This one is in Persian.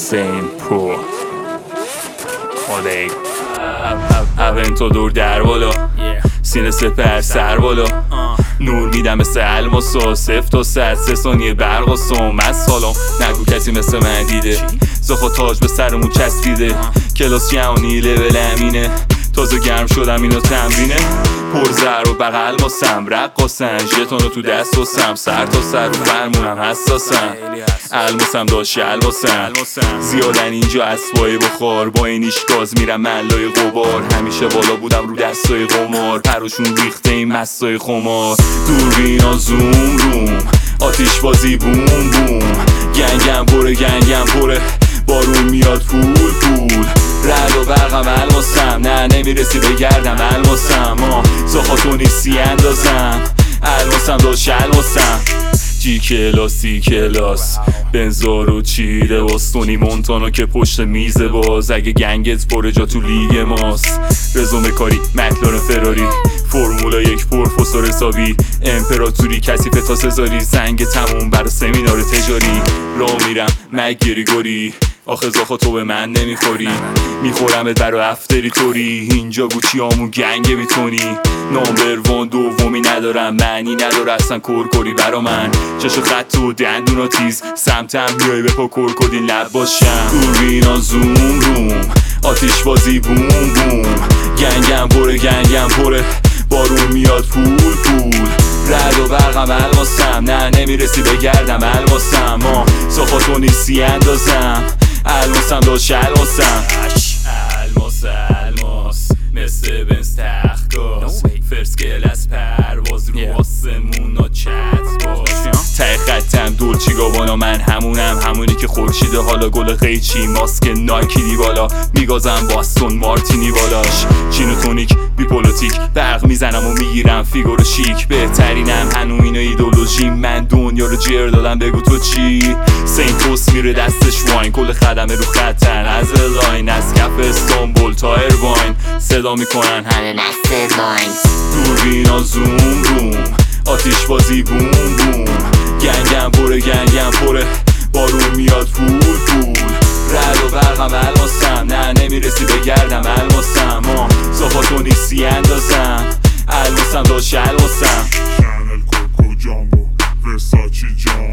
حسین پرو مادی اونتو دور در بالا سینه سپر سر بالا نور میدم مثل الماسا 0 تا 100 3 ثانیه برق و سوم از سالم نگو کسی مثل من دیده زخو تاج به سرمون چسبیده کلاس جهانی لول امینه تازه گرم شدم اینو تمرینه پر زر و بغل ماسم رقاسن ژتونو تو دست واسم سر تا سر رو فرمونم حساسم الماسم داشت الواسم زیادن اینجا اسبای بخار با اینیش گاز میرم ملای غبار همیشه بالا بودم رو دستای قمار پروشون ریخته این مستای خمار دوربینا زوم روم آتیش بازی بوم بوم گنگم پره بارون میاد پول رد و برقم الماسم نه نمیرسی بگردم الماسم زخاتو نیستی اندازم الماسم داشت الماسم جی کلاسی کلاس بنزارو چیده باستونی مونتانا که پشت میزه باز اگه گنگت پره جا تو لیگ ماست رزومه کاری مکلارن فراری فرمولا 1 پروفسور حسابی امپراتوری کثیف تا سزاری زنگ تموم برا سمینار تجاری راه میرم مگریگوری آخه زاخا تو به من نمیخوری میخورمت برا افتری توری اینجا گوچی همون گنگ میتونی نامبر وان دومی ندارم معنی نداره اصلا کرکری برا من چشو خط و دندونا تیز سمتم میای به پا کرکدین لب باشم دوربینا زوم روم آتیش بازی بوم بوم گنگم پره بارون میاد پول رد و برقم الماسم نه نمیرسی بگردم الماسم زخاتو نیستی اندازم الماسم داشت الماسم الماس مثل بنز تختگاز فرس کلاس پرواز رو آسمون ها چت باز ته خطم دولچی گاوانا من همونی که خورشید حالا گل قیچی ماسک نایکی بالا میگازم باستون مارتینی بالاش چین و تونیک بیپولوتیک برق میزنم و میگیرم فیگور شیک بهترینم هنو اینو ایدولوژی من دنیا رو جر دادم بگو تو چی سینتوس میره دستش واین کل خدمه رو خطن از لاین از کف استانبول تا ایرواین صدا میکنن همه مست لاین دوربینا زوم روم آتیش بازی بوم بوم گنگم پره بارون میاد پول رد و برقم الماسم نه نمیرسی بگردم الماسم زخاتو نیستی اندازم الماسم داشت الماسم شانل کوکو جامبو ورساچی جامبو